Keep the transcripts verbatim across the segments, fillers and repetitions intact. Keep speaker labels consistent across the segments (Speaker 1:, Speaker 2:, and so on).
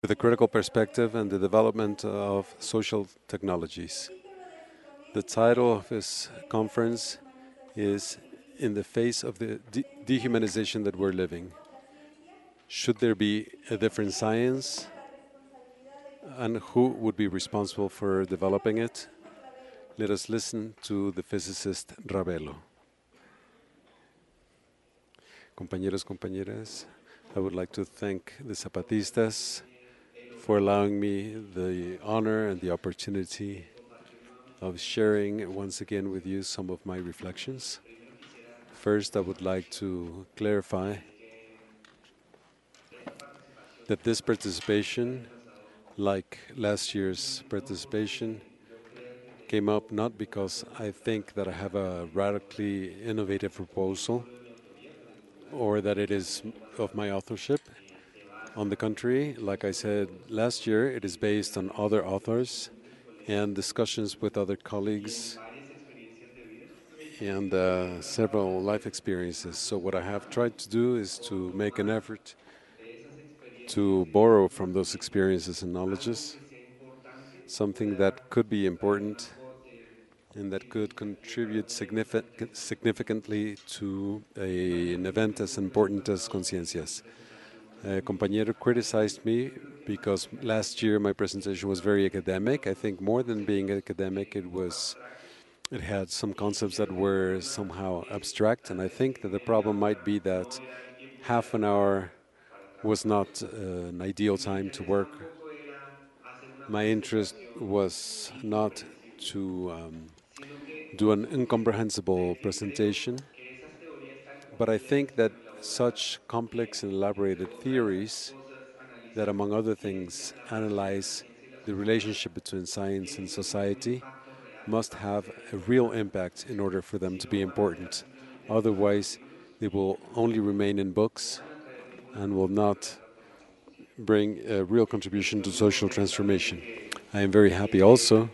Speaker 1: with a critical perspective and the development of social technologies. The title of this conference is In the Face of the de Dehumanization that we're living. Should there be a different science, and who would be responsible for developing it? Let us listen to the physicist Ravelo. Compañeros, compañeras, I would like to thank the Zapatistas for allowing me the honor and the opportunity of sharing once again with you some of my reflections. First, I would like to clarify that this participation, like last year's participation, came up not because I think that I have a radically innovative proposal or that it is of my authorship. On the contrary, like I said last year, it is based on other authors and discussions with other colleagues and uh, several life experiences. So what I have tried to do is to make an effort to borrow from those experiences and knowledges something that could be important and that could contribute significant, significantly to a, an event as important as Conciencias. A compañero criticized me because last year my presentation was very academic. I think more than being academic, it was it had some concepts that were somehow abstract, and I think that the problem might be that half an hour was not uh, an ideal time to work. My interest was not to um, do an incomprehensible presentation, but I think that such complex and elaborated theories that, among other things, analyze the relationship between science and society must have a real impact in order for them to be important. Otherwise, they will only remain in books and will not bring a real contribution to social transformation. I am very happy also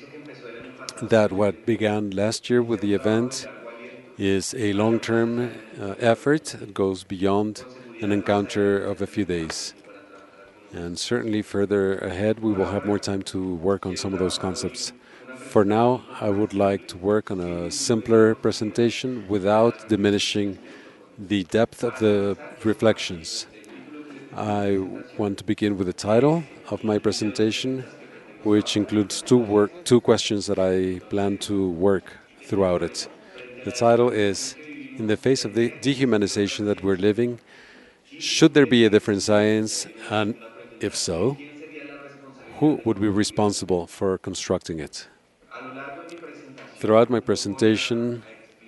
Speaker 1: that what began last year with the event is a long-term uh, effort that goes beyond an encounter of a few days. And certainly further ahead, we will have more time to work on some of those concepts. For now, I would like to work on a simpler presentation without diminishing the depth of the reflections. I want to begin with the title of my presentation, which includes two work, two questions that I plan to work throughout it. The title is, In the Face of the Dehumanization that we're living, should there be a different science, and if so, who would be responsible for constructing it? Throughout my presentation,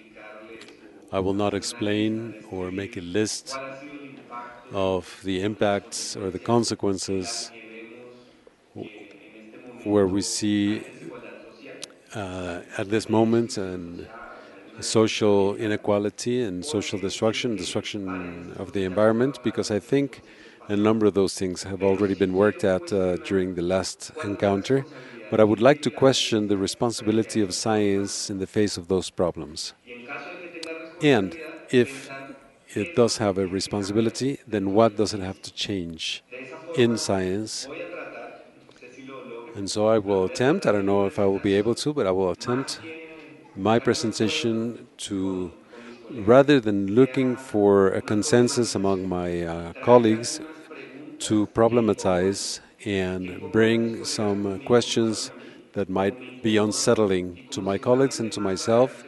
Speaker 1: I will not explain or make a list of the impacts or the consequences where we see uh, at this moment and social inequality and social destruction, destruction of the environment, because I think a number of those things have already been worked at uh, during the last encounter. But I would like to question the responsibility of science in the face of those problems. And if it does have a responsibility, then what does it have to change in science? And so I will attempt, I don't know if I will be able to, but I will attempt my presentation to, rather than looking for a consensus among my uh, colleagues, to problematize and bring some uh, questions that might be unsettling to my colleagues and to myself,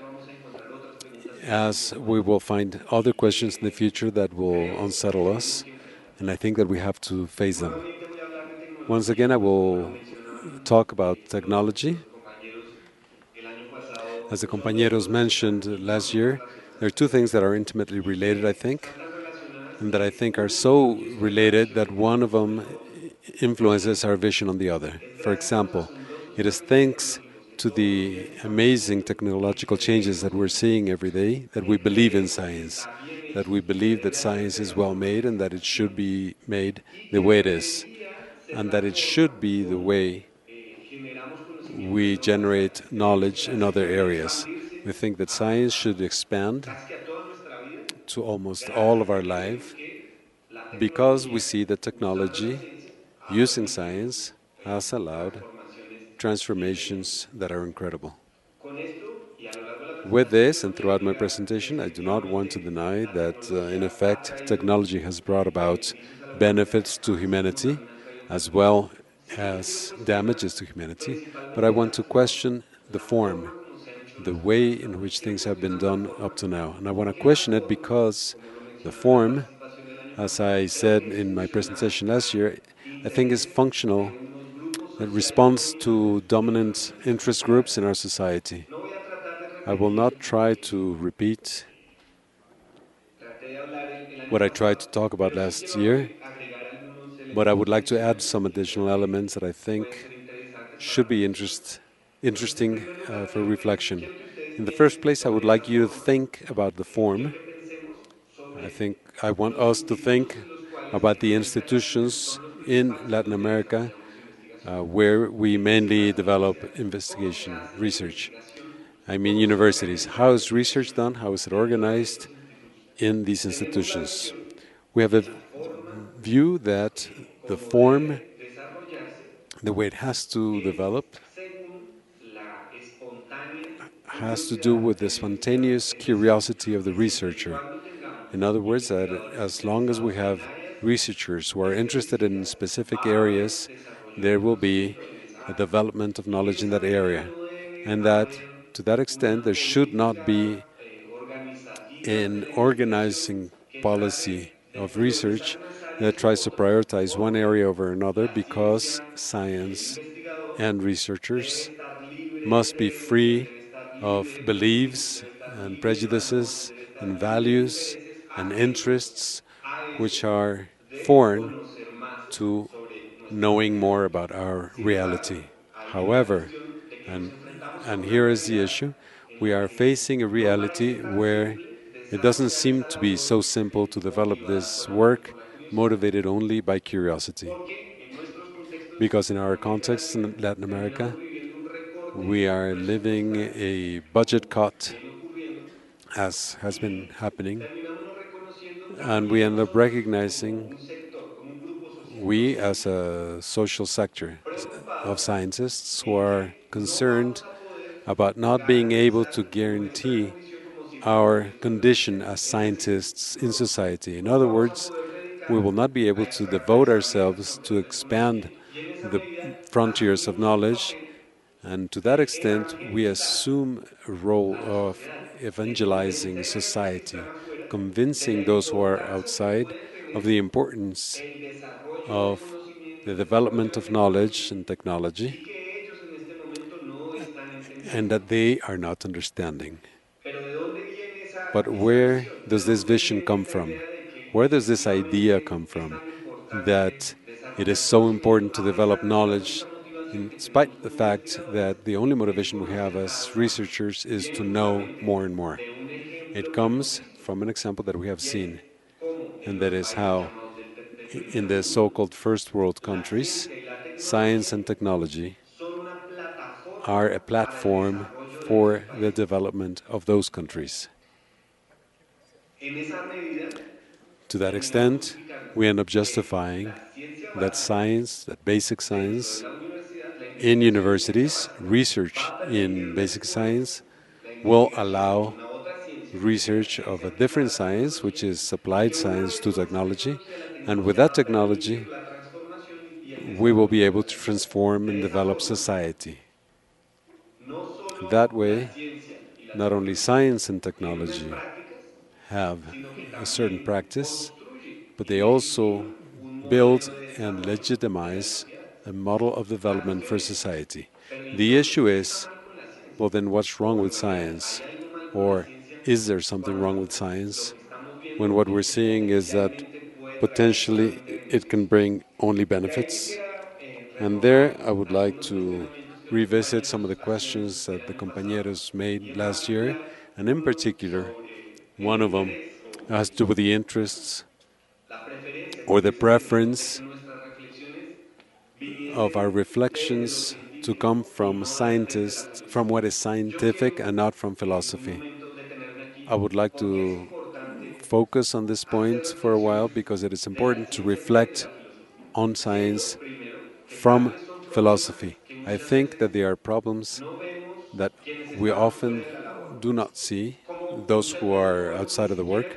Speaker 1: as we will find other questions in the future that will unsettle us, and I think that we have to face them. Once again, I will talk about technology. As the compañeros mentioned last year, there are two things that are intimately related, I think, and that I think are so related that one of them influences our vision on the other. For example, it is thanks to the amazing technological changes that we're seeing every day that we believe in science, that we believe that science is well made and that it should be made the way it is, and that it should be the way we generate knowledge in other areas. We think that science should expand to almost all of our life because we see that technology using science has allowed transformations that are incredible. With this, and throughout my presentation, I do not want to deny that, uh, in effect, technology has brought about benefits to humanity as well as damages to humanity, but I want to question the form, the way in which things have been done up to now. And I want to question it because the form, as I said in my presentation last year, I think is functional. It responds to dominant interest groups in our society. I will not try to repeat what I tried to talk about last year, but I would like to add some additional elements that I think should be interest, interesting uh, for reflection. In the first place, I would like you to think about the form. I think I want us to think about the institutions in Latin America uh, where we mainly develop investigation research. I mean universities. How is research done? How is it organized in these institutions? We have a view that the form, the way it has to develop, has to do with the spontaneous curiosity of the researcher. In other words, that as long as we have researchers who are interested in specific areas, there will be a development of knowledge in that area. And that, to that extent, there should not be an organizing policy of research that tries to prioritize one area over another, because science and researchers must be free of beliefs and prejudices and values and interests which are foreign to knowing more about our reality. However, and, and here is the issue, we are facing a reality where it doesn't seem to be so simple to develop this work motivated only by curiosity. Because in our context in Latin America, we are living a budget cut, as has been happening, and we end up recognizing, we as a social sector of scientists who are concerned about not being able to guarantee our condition as scientists in society. In other words, we will not be able to devote ourselves to expand the frontiers of knowledge, and to that extent, we assume a role of evangelizing society, convincing those who are outside of the importance of the development of knowledge and technology, and that they are not understanding. But where does this vision come from? Where does this idea come from that it is so important to develop knowledge, in spite of the fact that the only motivation we have as researchers is to know more and more? It comes from an example that we have seen, and that is how in the so-called first world countries, science and technology are a platform for the development of those countries. To that extent, we end up justifying that science, that basic science, in universities, research in basic science, will allow research of a different science, which is applied science to technology, and with that technology, we will be able to transform and develop society. That way, not only science and technology have a certain practice, but they also build and legitimize a model of development for society. The issue is, well, then what's wrong with science? Or is there something wrong with science when what we're seeing is that potentially it can bring only benefits? And there I would like to revisit some of the questions that the compañeros made last year, and in particular, one of them has to do with the interests or the preference of our reflections to come from scientists, from what is scientific and not from philosophy. I would like to focus on this point for a while because it is important to reflect on science from philosophy. I think that there are problems that we often do not see, those who are outside of the work,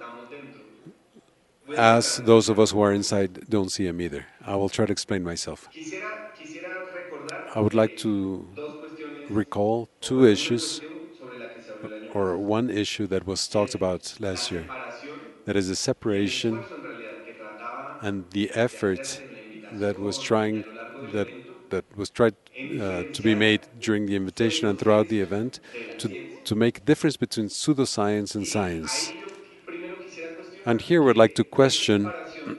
Speaker 1: as those of us who are inside don't see them either. I will try to explain myself.
Speaker 2: Quisiera, quisiera recordar
Speaker 1: I would like
Speaker 2: eh,
Speaker 1: to
Speaker 2: dos cuestiones
Speaker 1: recall
Speaker 2: o
Speaker 1: two
Speaker 2: ver una
Speaker 1: issues,
Speaker 2: cuestión sobre la que se habló el año
Speaker 1: or
Speaker 2: pasado,
Speaker 1: one issue that was
Speaker 2: que
Speaker 1: talked
Speaker 2: es
Speaker 1: about
Speaker 2: la
Speaker 1: last year.
Speaker 2: separación
Speaker 1: That is the
Speaker 2: y el
Speaker 1: separation
Speaker 2: esfuerzo en realidad que trataba
Speaker 1: and the
Speaker 2: de hacerse
Speaker 1: effort
Speaker 2: en la
Speaker 1: that was
Speaker 2: invitación y a
Speaker 1: trying
Speaker 2: lo largo del
Speaker 1: that
Speaker 2: evento
Speaker 1: that was tried
Speaker 2: en
Speaker 1: uh, to be
Speaker 2: diferenciar
Speaker 1: made during the invitation and throughout the
Speaker 2: pseudociencias
Speaker 1: event
Speaker 2: de la
Speaker 1: to
Speaker 2: ciencia.
Speaker 1: to make a difference between pseudoscience and
Speaker 2: Y
Speaker 1: science.
Speaker 2: ahí yo primero quisiera
Speaker 1: And
Speaker 2: cuestionar
Speaker 1: here we'd like to
Speaker 2: que esa
Speaker 1: question
Speaker 2: separación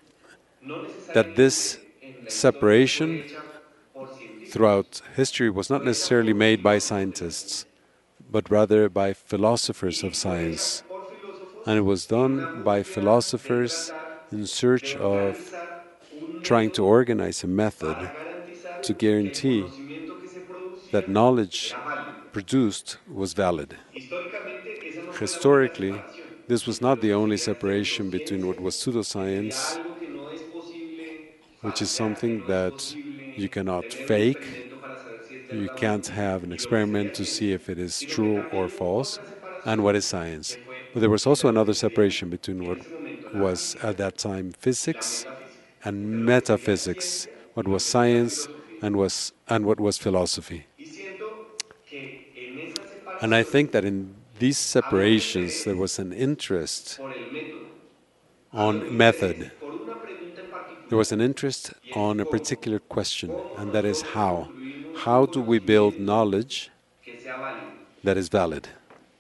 Speaker 2: no
Speaker 1: that this
Speaker 2: necesariamente en la historia fue
Speaker 1: separation
Speaker 2: hecha por científicos,
Speaker 1: throughout history was not
Speaker 2: fue hecha
Speaker 1: necessarily
Speaker 2: por
Speaker 1: made by
Speaker 2: filósofos de la ciencia.
Speaker 1: scientists, but rather by philosophers of
Speaker 2: Y fue hecha
Speaker 1: science.
Speaker 2: por
Speaker 1: And it
Speaker 2: filósofos
Speaker 1: was
Speaker 2: en
Speaker 1: done
Speaker 2: una
Speaker 1: by
Speaker 2: búsqueda de
Speaker 1: philosophers
Speaker 2: tratar
Speaker 1: in
Speaker 2: de
Speaker 1: search of
Speaker 2: organizar un
Speaker 1: trying to
Speaker 2: método
Speaker 1: organize a
Speaker 2: para
Speaker 1: method
Speaker 2: garantizar
Speaker 1: to
Speaker 2: que el
Speaker 1: guarantee
Speaker 2: conocimiento que se
Speaker 1: that
Speaker 2: producía
Speaker 1: knowledge
Speaker 2: era válido.
Speaker 1: produced was valid.
Speaker 2: Históricamente, esa no fue la única
Speaker 1: Historically,
Speaker 2: separación
Speaker 1: this was
Speaker 2: entre
Speaker 1: not
Speaker 2: lo
Speaker 1: the
Speaker 2: que
Speaker 1: only
Speaker 2: sería
Speaker 1: separation between what
Speaker 2: pseudociencia,
Speaker 1: was
Speaker 2: que sería
Speaker 1: pseudoscience,
Speaker 2: algo que no es posible
Speaker 1: which is
Speaker 2: falsear, que
Speaker 1: something
Speaker 2: no es
Speaker 1: that you
Speaker 2: posible
Speaker 1: cannot
Speaker 2: tener un
Speaker 1: fake,
Speaker 2: experimento para saber si es
Speaker 1: you
Speaker 2: verdad o no,
Speaker 1: can't have an
Speaker 2: y lo que sería
Speaker 1: experiment to see
Speaker 2: ciencia,
Speaker 1: if it is
Speaker 2: sino que
Speaker 1: true or
Speaker 2: también hubo
Speaker 1: false,
Speaker 2: otra
Speaker 1: and
Speaker 2: separación
Speaker 1: what is
Speaker 2: que
Speaker 1: science.
Speaker 2: fue
Speaker 1: But there was also another
Speaker 2: prevalentemente
Speaker 1: separation between
Speaker 2: en
Speaker 1: what
Speaker 2: ese momento la
Speaker 1: was at
Speaker 2: física
Speaker 1: that time
Speaker 2: y la
Speaker 1: physics
Speaker 2: metafísica, entre
Speaker 1: and
Speaker 2: lo que sería
Speaker 1: metaphysics,
Speaker 2: ciencia
Speaker 1: what
Speaker 2: y lo
Speaker 1: was
Speaker 2: que sería
Speaker 1: science
Speaker 2: filosofía.
Speaker 1: and was and what was philosophy.
Speaker 2: Y siento que en esa
Speaker 1: And I
Speaker 2: separación
Speaker 1: think that in these
Speaker 2: había un
Speaker 1: separations there
Speaker 2: interés
Speaker 1: was an interest
Speaker 2: por el método, había
Speaker 1: on
Speaker 2: un interés
Speaker 1: method.
Speaker 2: por una pregunta en
Speaker 1: There was
Speaker 2: particular,
Speaker 1: an interest
Speaker 2: y es
Speaker 1: on a
Speaker 2: cómo,
Speaker 1: particular question,
Speaker 2: cómo
Speaker 1: and that is
Speaker 2: nosotros
Speaker 1: how.
Speaker 2: construimos un
Speaker 1: How do we build
Speaker 2: conocimiento
Speaker 1: knowledge
Speaker 2: que sea válido.
Speaker 1: that is valid?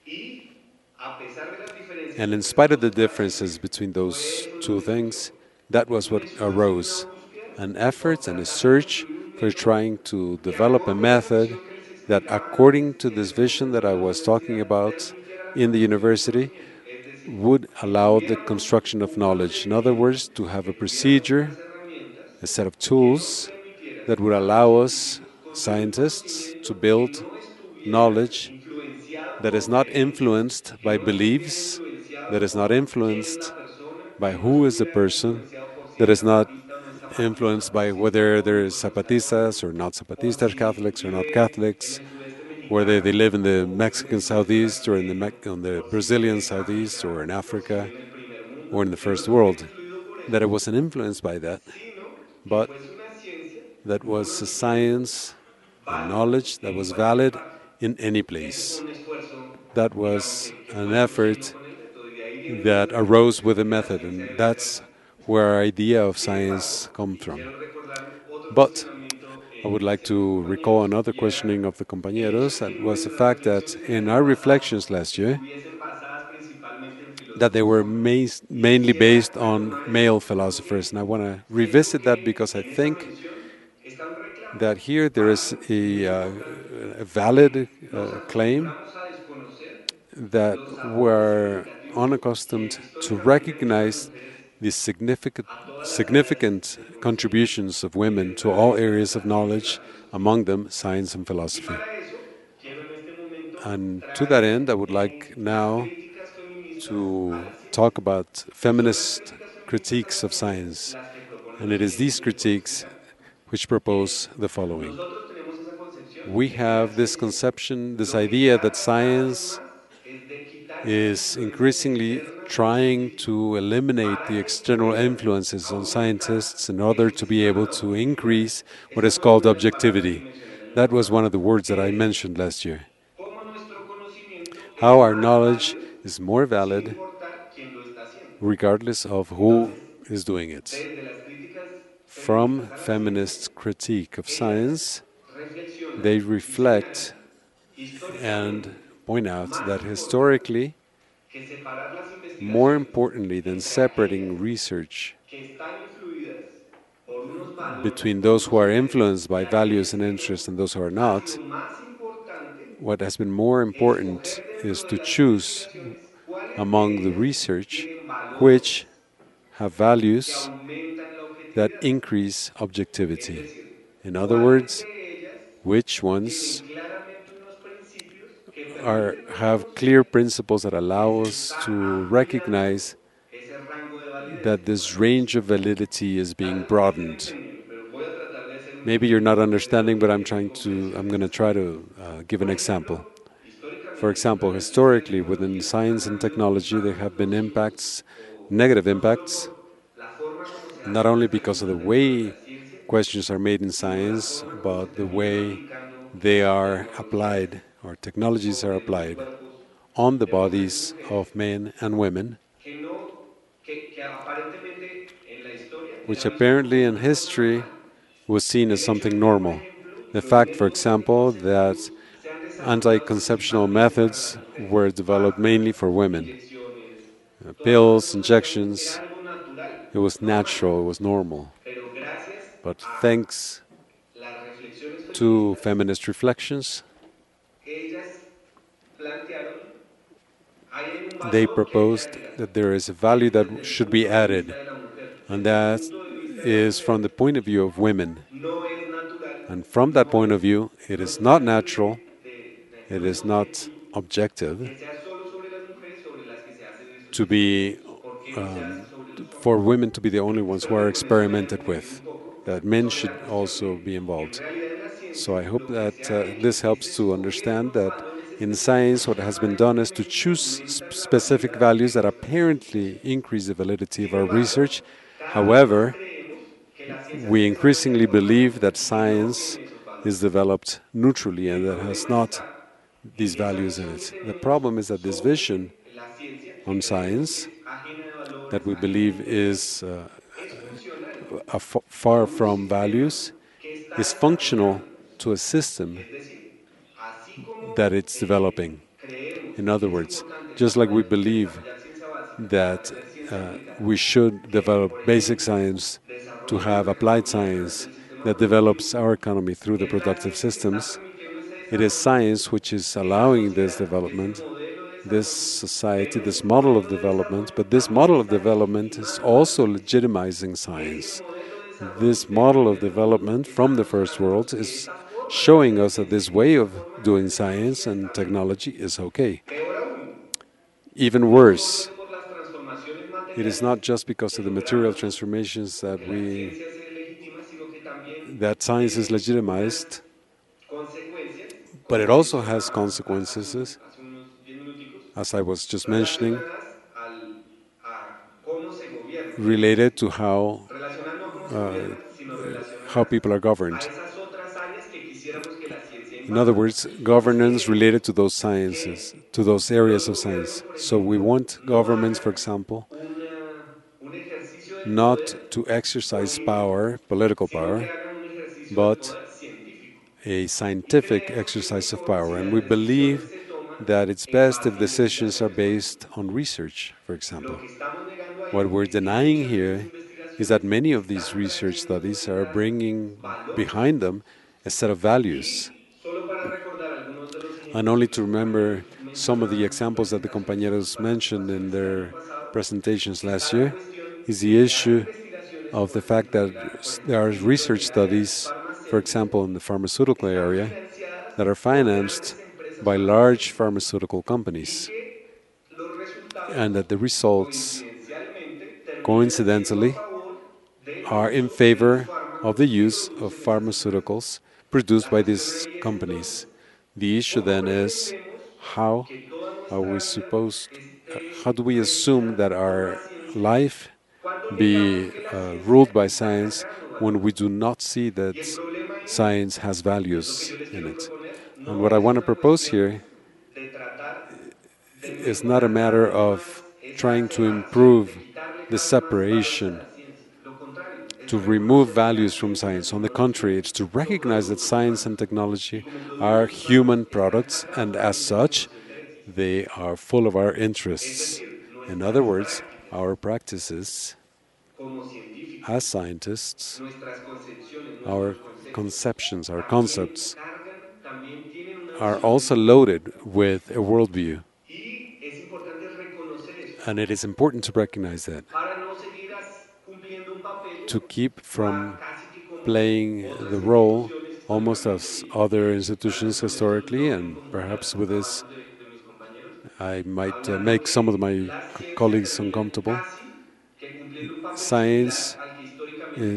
Speaker 2: Y a pesar de las diferencias
Speaker 1: And in
Speaker 2: entre
Speaker 1: spite
Speaker 2: esas
Speaker 1: of
Speaker 2: dos
Speaker 1: the
Speaker 2: separaciones,
Speaker 1: differences between
Speaker 2: fue
Speaker 1: those
Speaker 2: eso lo
Speaker 1: two
Speaker 2: que surgió.
Speaker 1: things, that was
Speaker 2: Un
Speaker 1: what
Speaker 2: esfuerzo y una
Speaker 1: arose.
Speaker 2: búsqueda
Speaker 1: An
Speaker 2: por
Speaker 1: effort and a
Speaker 2: tratar de
Speaker 1: search
Speaker 2: construir un
Speaker 1: for
Speaker 2: método
Speaker 1: trying to
Speaker 2: que
Speaker 1: develop a
Speaker 2: acorde a esa
Speaker 1: method
Speaker 2: visión que les
Speaker 1: that,
Speaker 2: explicaba
Speaker 1: according
Speaker 2: antes
Speaker 1: to
Speaker 2: y en
Speaker 1: this
Speaker 2: ese
Speaker 1: vision that
Speaker 2: momento
Speaker 1: I
Speaker 2: la
Speaker 1: was talking
Speaker 2: universidad
Speaker 1: about
Speaker 2: permitiera la
Speaker 1: in the
Speaker 2: construcción del
Speaker 1: university,
Speaker 2: conocimiento. Es decir,
Speaker 1: would
Speaker 2: que
Speaker 1: allow the
Speaker 2: tuviéramos
Speaker 1: construction of
Speaker 2: una
Speaker 1: knowledge. In
Speaker 2: serie de
Speaker 1: other
Speaker 2: ejemplos,
Speaker 1: words, to have
Speaker 2: que
Speaker 1: a
Speaker 2: tuviéramos
Speaker 1: procedure,
Speaker 2: unas herramientas
Speaker 1: a set of
Speaker 2: que nos
Speaker 1: tools
Speaker 2: permitieran
Speaker 1: that would
Speaker 2: a los
Speaker 1: allow us,
Speaker 2: científicos construir un
Speaker 1: scientists, to
Speaker 2: conocimiento que
Speaker 1: build
Speaker 2: no estuviera
Speaker 1: knowledge
Speaker 2: influenciado
Speaker 1: that is
Speaker 2: por
Speaker 1: not
Speaker 2: creencias,
Speaker 1: influenced
Speaker 2: que
Speaker 1: by
Speaker 2: no estuviera
Speaker 1: beliefs, that
Speaker 2: influenciado
Speaker 1: is not
Speaker 2: por quién es
Speaker 1: influenced
Speaker 2: la persona,
Speaker 1: by
Speaker 2: que no
Speaker 1: who is the
Speaker 2: estuviera
Speaker 1: person,
Speaker 2: influenciado por si
Speaker 1: that
Speaker 2: es
Speaker 1: is not
Speaker 2: zapatista o no es zapatista,
Speaker 1: influenced
Speaker 2: por
Speaker 1: by
Speaker 2: si es
Speaker 1: whether they're
Speaker 2: católico o no es
Speaker 1: Zapatistas
Speaker 2: católico,
Speaker 1: or not
Speaker 2: por
Speaker 1: Zapatistas,
Speaker 2: si
Speaker 1: Catholics or not
Speaker 2: vive en
Speaker 1: Catholics,
Speaker 2: el sudeste
Speaker 1: whether they
Speaker 2: mexicano
Speaker 1: live in the
Speaker 2: o en
Speaker 1: Mexican
Speaker 2: el sudeste
Speaker 1: southeast or in the, Me-
Speaker 2: brasileño,
Speaker 1: on the
Speaker 2: por si vive
Speaker 1: Brazilian
Speaker 2: en
Speaker 1: southeast or
Speaker 2: África,
Speaker 1: in
Speaker 2: por si vive
Speaker 1: Africa
Speaker 2: en el primer
Speaker 1: or in
Speaker 2: mundo,
Speaker 1: the
Speaker 2: que no
Speaker 1: first
Speaker 2: estuviera
Speaker 1: world,
Speaker 2: influido por
Speaker 1: that
Speaker 2: eso,
Speaker 1: it wasn't influenced by that,
Speaker 2: sino que
Speaker 1: but
Speaker 2: fuese una ciencia,
Speaker 1: that
Speaker 2: un
Speaker 1: was a
Speaker 2: conocimiento
Speaker 1: science and
Speaker 2: válido
Speaker 1: knowledge that
Speaker 2: en
Speaker 1: was
Speaker 2: cualquier
Speaker 1: valid
Speaker 2: parte.
Speaker 1: in any
Speaker 2: Ese fue
Speaker 1: place.
Speaker 2: un esfuerzo,
Speaker 1: That
Speaker 2: digamos,
Speaker 1: was
Speaker 2: que, que
Speaker 1: an
Speaker 2: fue surgiendo
Speaker 1: effort
Speaker 2: con el método, y de ahí viene
Speaker 1: that
Speaker 2: entonces la
Speaker 1: arose
Speaker 2: concepción
Speaker 1: with
Speaker 2: de
Speaker 1: a
Speaker 2: que la
Speaker 1: method,
Speaker 2: ciencia
Speaker 1: and
Speaker 2: debe ser
Speaker 1: that's
Speaker 2: válida.
Speaker 1: where our idea of
Speaker 2: Sin
Speaker 1: science
Speaker 2: embargo,
Speaker 1: come
Speaker 2: y
Speaker 1: from.
Speaker 2: quiero recordar otro
Speaker 1: But
Speaker 2: cuestionamiento
Speaker 1: I
Speaker 2: eh,
Speaker 1: would
Speaker 2: que
Speaker 1: like
Speaker 2: hacían los
Speaker 1: to recall
Speaker 2: compañeros,
Speaker 1: another
Speaker 2: y era
Speaker 1: questioning of the
Speaker 2: el hecho
Speaker 1: compañeros,
Speaker 2: de que
Speaker 1: that was the
Speaker 2: nuestras
Speaker 1: fact that
Speaker 2: reflexiones del
Speaker 1: in
Speaker 2: año
Speaker 1: our
Speaker 2: pasado
Speaker 1: reflections last year,
Speaker 2: estuviesen basadas principalmente en
Speaker 1: that they
Speaker 2: filósofos
Speaker 1: were
Speaker 2: hombres.
Speaker 1: mas-
Speaker 2: Y
Speaker 1: mainly
Speaker 2: quisiera
Speaker 1: based on
Speaker 2: retomar ese
Speaker 1: male
Speaker 2: punto
Speaker 1: philosophers.
Speaker 2: porque
Speaker 1: And I want to
Speaker 2: siento
Speaker 1: revisit that
Speaker 2: que
Speaker 1: because I
Speaker 2: en esa
Speaker 1: think
Speaker 2: mención está un reclamo
Speaker 1: that here there is
Speaker 2: válido y muy
Speaker 1: a, uh,
Speaker 2: importante,
Speaker 1: a valid
Speaker 2: que nos
Speaker 1: uh, claim
Speaker 2: acostumbramos a desconocer
Speaker 1: that
Speaker 2: los aportes
Speaker 1: we're
Speaker 2: significativos que
Speaker 1: unaccustomed to
Speaker 2: históricamente han hecho las
Speaker 1: recognize
Speaker 2: mujeres
Speaker 1: the significant,
Speaker 2: a todas las áreas
Speaker 1: significant
Speaker 2: del conocimiento
Speaker 1: contributions of
Speaker 2: y
Speaker 1: women to all
Speaker 2: centralmente
Speaker 1: areas of
Speaker 2: la ciencia y
Speaker 1: knowledge,
Speaker 2: la filosofía.
Speaker 1: among them science and
Speaker 2: Y
Speaker 1: philosophy.
Speaker 2: para eso quiero en este momento
Speaker 1: And to that
Speaker 2: traer
Speaker 1: end, I would like
Speaker 2: eh, las
Speaker 1: now
Speaker 2: críticas feministas a
Speaker 1: to
Speaker 2: la ciencia.
Speaker 1: talk about
Speaker 2: Y son las
Speaker 1: feminist
Speaker 2: críticas feministas a
Speaker 1: critiques
Speaker 2: la
Speaker 1: of
Speaker 2: ciencia
Speaker 1: science.
Speaker 2: las que proponen
Speaker 1: And
Speaker 2: lo
Speaker 1: it is
Speaker 2: siguiente,
Speaker 1: these
Speaker 2: y les voy a
Speaker 1: critiques
Speaker 2: explicar.
Speaker 1: which
Speaker 2: Miren,
Speaker 1: propose the following.
Speaker 2: nosotros tenemos esa concepción
Speaker 1: We
Speaker 2: de que la
Speaker 1: have this
Speaker 2: ciencia
Speaker 1: conception, this
Speaker 2: lo que
Speaker 1: idea that
Speaker 2: trata cada vez
Speaker 1: science
Speaker 2: más es de quitar esas
Speaker 1: is
Speaker 2: influencias
Speaker 1: increasingly
Speaker 2: externas a los
Speaker 1: trying
Speaker 2: científicos
Speaker 1: to eliminate
Speaker 2: para
Speaker 1: the
Speaker 2: que
Speaker 1: external
Speaker 2: puedan
Speaker 1: influences on
Speaker 2: aumentar
Speaker 1: scientists in
Speaker 2: eso
Speaker 1: order
Speaker 2: que
Speaker 1: to
Speaker 2: se
Speaker 1: be able
Speaker 2: llama la
Speaker 1: to
Speaker 2: objetividad.
Speaker 1: increase what
Speaker 2: Esa
Speaker 1: is
Speaker 2: fue
Speaker 1: called
Speaker 2: una de las palabras que
Speaker 1: objectivity.
Speaker 2: mencioné el año
Speaker 1: That was one
Speaker 2: pasado,
Speaker 1: of the words that I
Speaker 2: que es
Speaker 1: mentioned last year.
Speaker 2: cómo nuestro conocimiento es
Speaker 1: How our
Speaker 2: más
Speaker 1: knowledge
Speaker 2: válido
Speaker 1: is more
Speaker 2: sin
Speaker 1: valid
Speaker 2: importar quién lo está haciendo.
Speaker 1: regardless of who
Speaker 2: Entonces,
Speaker 1: is doing it.
Speaker 2: desde las críticas
Speaker 1: From
Speaker 2: feministas a la ciencia,
Speaker 1: feminists' critique of
Speaker 2: ellas
Speaker 1: science,
Speaker 2: reflexionan
Speaker 1: they
Speaker 2: y señalan
Speaker 1: reflect
Speaker 2: históricamente,
Speaker 1: and point out
Speaker 2: más
Speaker 1: that
Speaker 2: importante
Speaker 1: historically,
Speaker 2: que separar las
Speaker 1: more
Speaker 2: investigaciones
Speaker 1: importantly than
Speaker 2: entre aquellas
Speaker 1: separating research
Speaker 2: que están influidas por unos valores
Speaker 1: between
Speaker 2: o
Speaker 1: those
Speaker 2: unos
Speaker 1: who are
Speaker 2: intereses
Speaker 1: influenced
Speaker 2: y
Speaker 1: by
Speaker 2: aquellas
Speaker 1: values and
Speaker 2: que no,
Speaker 1: interests and those who are
Speaker 2: ha
Speaker 1: not,
Speaker 2: sido más importante
Speaker 1: what has been more important
Speaker 2: escoger dentro
Speaker 1: is
Speaker 2: de
Speaker 1: to
Speaker 2: las
Speaker 1: choose
Speaker 2: investigaciones cuáles
Speaker 1: among
Speaker 2: de
Speaker 1: the
Speaker 2: ellas
Speaker 1: research
Speaker 2: tienen valores
Speaker 1: which have
Speaker 2: que
Speaker 1: values
Speaker 2: aumentan la
Speaker 1: that
Speaker 2: objetividad.
Speaker 1: increase
Speaker 2: Es
Speaker 1: objectivity.
Speaker 2: decir,
Speaker 1: In other
Speaker 2: cuáles
Speaker 1: words,
Speaker 2: de ellas
Speaker 1: which
Speaker 2: tienen
Speaker 1: ones
Speaker 2: claramente unos principios que
Speaker 1: are
Speaker 2: permiten
Speaker 1: have clear
Speaker 2: reconocer
Speaker 1: principles that
Speaker 2: que
Speaker 1: allow
Speaker 2: se
Speaker 1: us
Speaker 2: está
Speaker 1: to
Speaker 2: ampliando
Speaker 1: recognize
Speaker 2: ese rango de validez,
Speaker 1: that
Speaker 2: por
Speaker 1: this
Speaker 2: así
Speaker 1: range of
Speaker 2: decirlo.
Speaker 1: validity is
Speaker 2: Tal
Speaker 1: being
Speaker 2: vez no me quiero
Speaker 1: broadened.
Speaker 2: extender, pero voy a tratar
Speaker 1: Maybe you're not understanding, but I'm trying to, I'm going to try to uh, give an example. For example, historically, within science and technology, there have been impacts, negative impacts, not only because of the way questions are made in science, but the way they are applied, or technologies are applied, on the bodies of men and women,
Speaker 2: que no, que, que aparentemente en la historia
Speaker 1: which
Speaker 2: eran vistos como
Speaker 1: apparently in
Speaker 2: algo
Speaker 1: history
Speaker 2: normal.
Speaker 1: was seen as
Speaker 2: El hecho
Speaker 1: something
Speaker 2: de que, por
Speaker 1: normal.
Speaker 2: ejemplo,
Speaker 1: The
Speaker 2: los
Speaker 1: fact, for
Speaker 2: métodos
Speaker 1: example, that
Speaker 2: anticonceptivos sean desarrollados
Speaker 1: anti-conceptional
Speaker 2: principalmente para las
Speaker 1: methods
Speaker 2: mujeres,
Speaker 1: were developed mainly
Speaker 2: pastillas,
Speaker 1: for women.
Speaker 2: inyecciones,
Speaker 1: Uh,
Speaker 2: todas estas
Speaker 1: pills,
Speaker 2: cosas eran, era
Speaker 1: injections,
Speaker 2: algo natural,
Speaker 1: it was
Speaker 2: normal.
Speaker 1: natural, it was normal.
Speaker 2: Pero gracias
Speaker 1: But
Speaker 2: a
Speaker 1: thanks
Speaker 2: las reflexiones
Speaker 1: to
Speaker 2: feministas,
Speaker 1: feminist reflections,
Speaker 2: ellas plantearon, ahí hay un
Speaker 1: they
Speaker 2: valor que hay que
Speaker 1: proposed
Speaker 2: agregar.
Speaker 1: that there is a
Speaker 2: Y
Speaker 1: value
Speaker 2: este es
Speaker 1: that
Speaker 2: desde el
Speaker 1: should be
Speaker 2: punto de vista
Speaker 1: added,
Speaker 2: de la mujer.
Speaker 1: and
Speaker 2: Desde el
Speaker 1: that
Speaker 2: punto de vista de la
Speaker 1: is from
Speaker 2: mujer,
Speaker 1: the point of view of women.
Speaker 2: no es natural,
Speaker 1: And from that
Speaker 2: no
Speaker 1: point
Speaker 2: es,
Speaker 1: of view, it
Speaker 2: no
Speaker 1: is
Speaker 2: es
Speaker 1: not natural,
Speaker 2: realmente de, de-
Speaker 1: it
Speaker 2: no es
Speaker 1: is not
Speaker 2: objetivo
Speaker 1: objective
Speaker 2: que sea solo sobre las mujeres sobre las que se hacen esos
Speaker 1: to be
Speaker 2: experimentos. ¿Por qué no se hace
Speaker 1: um,
Speaker 2: sobre los
Speaker 1: for
Speaker 2: hombres?
Speaker 1: women to be the only ones
Speaker 2: Estoy
Speaker 1: who are
Speaker 2: recomenzando a
Speaker 1: experimented
Speaker 2: discutir un
Speaker 1: with,
Speaker 2: poco
Speaker 1: that men
Speaker 2: sobre la
Speaker 1: should
Speaker 2: cuestión
Speaker 1: also
Speaker 2: de,
Speaker 1: be
Speaker 2: en
Speaker 1: involved.
Speaker 2: realidad en la
Speaker 1: So
Speaker 2: ciencia,
Speaker 1: I hope
Speaker 2: lo que se
Speaker 1: that
Speaker 2: ha
Speaker 1: uh,
Speaker 2: hecho
Speaker 1: this
Speaker 2: es
Speaker 1: helps to
Speaker 2: escoger
Speaker 1: understand
Speaker 2: unos
Speaker 1: that
Speaker 2: valores
Speaker 1: in
Speaker 2: específicos
Speaker 1: science, what
Speaker 2: que
Speaker 1: has been done is to
Speaker 2: aparentemente
Speaker 1: choose
Speaker 2: aumentan
Speaker 1: sp-
Speaker 2: la
Speaker 1: specific
Speaker 2: valididad
Speaker 1: values
Speaker 2: de
Speaker 1: that
Speaker 2: nuestras conclusiones.
Speaker 1: apparently increase the validity of
Speaker 2: Sin
Speaker 1: our
Speaker 2: embargo,
Speaker 1: research.
Speaker 2: cada vez más
Speaker 1: However,
Speaker 2: creemos que la ciencia se
Speaker 1: we
Speaker 2: desarrolla de
Speaker 1: increasingly
Speaker 2: forma
Speaker 1: believe that
Speaker 2: neutra y no
Speaker 1: science
Speaker 2: tiene esos
Speaker 1: is
Speaker 2: valores.
Speaker 1: developed neutrally
Speaker 2: El
Speaker 1: and that has
Speaker 2: problema
Speaker 1: not
Speaker 2: está
Speaker 1: these
Speaker 2: en esa
Speaker 1: values in
Speaker 2: visión que
Speaker 1: it. The
Speaker 2: tenemos
Speaker 1: problem is that this vision
Speaker 2: sobre la ciencia, que
Speaker 1: on
Speaker 2: creemos que
Speaker 1: science
Speaker 2: es ajena de
Speaker 1: that
Speaker 2: valores,
Speaker 1: we
Speaker 2: ajena de
Speaker 1: believe
Speaker 2: intereses,
Speaker 1: is uh,
Speaker 2: es funcional
Speaker 1: a f-
Speaker 2: con
Speaker 1: far
Speaker 2: un
Speaker 1: from
Speaker 2: sistema
Speaker 1: values
Speaker 2: que está
Speaker 1: is functional
Speaker 2: desarrollando.
Speaker 1: to a system
Speaker 2: Es decir, así como
Speaker 1: that it's
Speaker 2: eh,
Speaker 1: developing.
Speaker 2: creemos
Speaker 1: In other
Speaker 2: que es
Speaker 1: words,
Speaker 2: importante
Speaker 1: just like we
Speaker 2: desarrollar,
Speaker 1: believe
Speaker 2: desarrollar ciencia básica para
Speaker 1: that
Speaker 2: tener ciencia
Speaker 1: uh,
Speaker 2: aplicada,
Speaker 1: we should
Speaker 2: que,
Speaker 1: develop
Speaker 2: por
Speaker 1: basic
Speaker 2: ejemplo,
Speaker 1: science to
Speaker 2: desarrolla
Speaker 1: have
Speaker 2: nuestra
Speaker 1: applied
Speaker 2: economía a través
Speaker 1: science
Speaker 2: del sistema
Speaker 1: that
Speaker 2: productivo,
Speaker 1: develops our economy through the
Speaker 2: es la
Speaker 1: productive
Speaker 2: que está
Speaker 1: systems.
Speaker 2: permitiendo ese
Speaker 1: It is
Speaker 2: desarrollo.
Speaker 1: science which is
Speaker 2: Esa
Speaker 1: allowing this
Speaker 2: sociedad, ese
Speaker 1: development,
Speaker 2: modelo de
Speaker 1: this
Speaker 2: desarrollo,
Speaker 1: society,
Speaker 2: pero
Speaker 1: this
Speaker 2: ese
Speaker 1: model of
Speaker 2: modelo de
Speaker 1: development,
Speaker 2: desarrollo
Speaker 1: but this
Speaker 2: también
Speaker 1: model of
Speaker 2: está
Speaker 1: development is
Speaker 2: legitimando la
Speaker 1: also
Speaker 2: ciencia.
Speaker 1: legitimizing
Speaker 2: Ese
Speaker 1: science.
Speaker 2: modelo de desarrollo
Speaker 1: This
Speaker 2: del
Speaker 1: model of
Speaker 2: primer mundo
Speaker 1: development from
Speaker 2: está
Speaker 1: the first
Speaker 2: mostrando
Speaker 1: world
Speaker 2: que
Speaker 1: is
Speaker 2: esa forma de
Speaker 1: showing
Speaker 2: hacer
Speaker 1: us that
Speaker 2: ciencia
Speaker 1: this
Speaker 2: y
Speaker 1: way
Speaker 2: esa
Speaker 1: of
Speaker 2: forma de
Speaker 1: doing
Speaker 2: hacer
Speaker 1: science
Speaker 2: tecnología
Speaker 1: and
Speaker 2: está bien.
Speaker 1: technology is okay.
Speaker 2: Peor aún,
Speaker 1: Even
Speaker 2: no solo es
Speaker 1: worse,
Speaker 2: por las transformaciones
Speaker 1: it is
Speaker 2: materiales
Speaker 1: not just because
Speaker 2: que
Speaker 1: of the material
Speaker 2: logramos
Speaker 1: transformations that
Speaker 2: que la
Speaker 1: we
Speaker 2: ciencia se legitima, sino que también
Speaker 1: that science is
Speaker 2: tiene unas
Speaker 1: legitimized,
Speaker 2: consecuencias,
Speaker 1: but it
Speaker 2: como
Speaker 1: also
Speaker 2: mencionaba
Speaker 1: has
Speaker 2: hace, un-
Speaker 1: consequences,
Speaker 2: hace unos diez minuticos,
Speaker 1: as I was just mentioning,
Speaker 2: relacionadas al, a cómo se gobierna, es decir,
Speaker 1: related to how
Speaker 2: relacionadas no a cómo se
Speaker 1: uh,
Speaker 2: gobierna, sino
Speaker 1: how
Speaker 2: relacionadas
Speaker 1: people are
Speaker 2: a
Speaker 1: governed.
Speaker 2: esas otras áreas que quisiéramos que la ciencia
Speaker 1: In other
Speaker 2: invada.
Speaker 1: words,
Speaker 2: Entonces
Speaker 1: governance
Speaker 2: queremos
Speaker 1: related to those sciences,
Speaker 2: que
Speaker 1: to those
Speaker 2: los
Speaker 1: areas of
Speaker 2: gobiernos,
Speaker 1: science.
Speaker 2: por
Speaker 1: So we
Speaker 2: ejemplo,
Speaker 1: want
Speaker 2: no
Speaker 1: governments, for
Speaker 2: hagan
Speaker 1: example,
Speaker 2: una, un ejercicio del
Speaker 1: not
Speaker 2: poder
Speaker 1: to exercise
Speaker 2: político,
Speaker 1: power, political
Speaker 2: sino que
Speaker 1: power,
Speaker 2: hagan un ejercicio del
Speaker 1: but
Speaker 2: poder científico.
Speaker 1: a
Speaker 2: Y
Speaker 1: scientific
Speaker 2: creemos que es
Speaker 1: exercise of
Speaker 2: mejor si
Speaker 1: power. And
Speaker 2: las
Speaker 1: we
Speaker 2: decisiones
Speaker 1: believe
Speaker 2: se toman
Speaker 1: that it's
Speaker 2: en
Speaker 1: best
Speaker 2: base
Speaker 1: if
Speaker 2: a
Speaker 1: decisions are
Speaker 2: investigaciones sólidas.
Speaker 1: based on research, for
Speaker 2: Lo
Speaker 1: example.
Speaker 2: que estamos negando
Speaker 1: What
Speaker 2: ahí
Speaker 1: we're
Speaker 2: es que
Speaker 1: denying
Speaker 2: muchas de esas
Speaker 1: here is that
Speaker 2: investigaciones
Speaker 1: many of these
Speaker 2: están
Speaker 1: research
Speaker 2: trayendo
Speaker 1: studies are
Speaker 2: detrás
Speaker 1: bringing
Speaker 2: valores.
Speaker 1: behind them a set of values.
Speaker 2: Y solo para recordar algunos de los
Speaker 1: And
Speaker 2: ejemplos
Speaker 1: only
Speaker 2: que
Speaker 1: to
Speaker 2: los compañeros
Speaker 1: remember some of the
Speaker 2: mencionaban en sus
Speaker 1: examples that the
Speaker 2: presentaciones, en sus
Speaker 1: compañeros mentioned in
Speaker 2: participaciones el año
Speaker 1: their
Speaker 2: pasado,
Speaker 1: presentations
Speaker 2: está
Speaker 1: last
Speaker 2: la
Speaker 1: year
Speaker 2: cuestión
Speaker 1: is
Speaker 2: de
Speaker 1: the
Speaker 2: que hay
Speaker 1: issue
Speaker 2: investigaciones,
Speaker 1: of
Speaker 2: por
Speaker 1: the fact
Speaker 2: ejemplo,
Speaker 1: that
Speaker 2: en la, por
Speaker 1: s-
Speaker 2: ejemplo,
Speaker 1: there are
Speaker 2: por ejemplo, en
Speaker 1: research
Speaker 2: el área
Speaker 1: studies, for
Speaker 2: farmacéutica,
Speaker 1: example, in the
Speaker 2: que
Speaker 1: pharmaceutical
Speaker 2: están
Speaker 1: area,
Speaker 2: financiadas
Speaker 1: that are
Speaker 2: por
Speaker 1: financed
Speaker 2: grandes empresas
Speaker 1: by large
Speaker 2: farmacéuticas
Speaker 1: pharmaceutical
Speaker 2: y
Speaker 1: companies,
Speaker 2: que los resultados
Speaker 1: and that the results,
Speaker 2: coincidencialmente terminan siendo a
Speaker 1: coincidentally,
Speaker 2: favor del
Speaker 1: are in
Speaker 2: uso de los
Speaker 1: favor of
Speaker 2: fármacos
Speaker 1: the
Speaker 2: que
Speaker 1: use of
Speaker 2: producen esas empresas.
Speaker 1: pharmaceuticals produced
Speaker 2: La
Speaker 1: by
Speaker 2: cuestión
Speaker 1: these
Speaker 2: ahí es entonces,
Speaker 1: companies. The issue
Speaker 2: ¿cómo
Speaker 1: then is
Speaker 2: pretendemos
Speaker 1: how
Speaker 2: que toda
Speaker 1: are we
Speaker 2: nuestra vida
Speaker 1: supposed, uh, how
Speaker 2: esté
Speaker 1: do we assume
Speaker 2: regida
Speaker 1: that
Speaker 2: por la
Speaker 1: our
Speaker 2: ciencia
Speaker 1: life
Speaker 2: cuando negamos
Speaker 1: be
Speaker 2: que la
Speaker 1: uh,
Speaker 2: ciencia
Speaker 1: ruled by
Speaker 2: está
Speaker 1: science
Speaker 2: cargando
Speaker 1: when we
Speaker 2: valores?
Speaker 1: do not see
Speaker 2: Y el
Speaker 1: that
Speaker 2: problema ahí,
Speaker 1: science has
Speaker 2: y es lo que
Speaker 1: values
Speaker 2: yo les
Speaker 1: in
Speaker 2: quiero
Speaker 1: it?
Speaker 2: proponer,
Speaker 1: And
Speaker 2: no
Speaker 1: what I
Speaker 2: es
Speaker 1: want to
Speaker 2: una
Speaker 1: propose
Speaker 2: cuestión
Speaker 1: here
Speaker 2: de tratar de
Speaker 1: is not a
Speaker 2: mejorar cada
Speaker 1: matter
Speaker 2: vez más
Speaker 1: of
Speaker 2: esa
Speaker 1: trying to
Speaker 2: separación, de
Speaker 1: improve
Speaker 2: quitarle
Speaker 1: the
Speaker 2: cada vez más valores a
Speaker 1: separation,
Speaker 2: la ciencia. Lo contrario, es
Speaker 1: to remove
Speaker 2: reconocer que la
Speaker 1: values from
Speaker 2: ciencia y la
Speaker 1: science. On the
Speaker 2: tecnología
Speaker 1: contrary, it's to
Speaker 2: son
Speaker 1: recognize that
Speaker 2: productos
Speaker 1: science and
Speaker 2: humanos. Y
Speaker 1: technology
Speaker 2: como
Speaker 1: are
Speaker 2: productos humanos
Speaker 1: human
Speaker 2: están
Speaker 1: products, and
Speaker 2: cargados
Speaker 1: as
Speaker 2: también de
Speaker 1: such,
Speaker 2: nuestros intereses.
Speaker 1: they are full of our
Speaker 2: Es
Speaker 1: interests.
Speaker 2: decir,
Speaker 1: In other
Speaker 2: nuestras
Speaker 1: words,
Speaker 2: prácticas
Speaker 1: our practices
Speaker 2: como científicos,
Speaker 1: as scientists,
Speaker 2: nuestras concepciones,
Speaker 1: our
Speaker 2: nuestros conceptos,
Speaker 1: conceptions, our
Speaker 2: también
Speaker 1: concepts,
Speaker 2: cargan, también tienen una
Speaker 1: are
Speaker 2: visión del
Speaker 1: also
Speaker 2: mundo.
Speaker 1: loaded with a worldview.
Speaker 2: Y es importante reconocer eso
Speaker 1: And it is important to recognize that,
Speaker 2: para no seguir as- cumpliendo un papel
Speaker 1: to keep
Speaker 2: cua-
Speaker 1: from
Speaker 2: casi que como
Speaker 1: playing
Speaker 2: otras
Speaker 1: the role
Speaker 2: instituciones
Speaker 1: almost
Speaker 2: históricamente
Speaker 1: as
Speaker 2: y
Speaker 1: other
Speaker 2: tal vez
Speaker 1: institutions
Speaker 2: con esto
Speaker 1: historically,
Speaker 2: logre
Speaker 1: and
Speaker 2: incomodar
Speaker 1: perhaps with
Speaker 2: a
Speaker 1: this
Speaker 2: varios de, de mis compañeros,
Speaker 1: I might uh,
Speaker 2: hablando
Speaker 1: make some of
Speaker 2: que
Speaker 1: my
Speaker 2: la ciencia
Speaker 1: colleagues
Speaker 2: termina
Speaker 1: uncomfortable.
Speaker 2: casi que cumpliendo un papel similar
Speaker 1: Science
Speaker 2: al que históricamente
Speaker 1: is
Speaker 2: cumplió la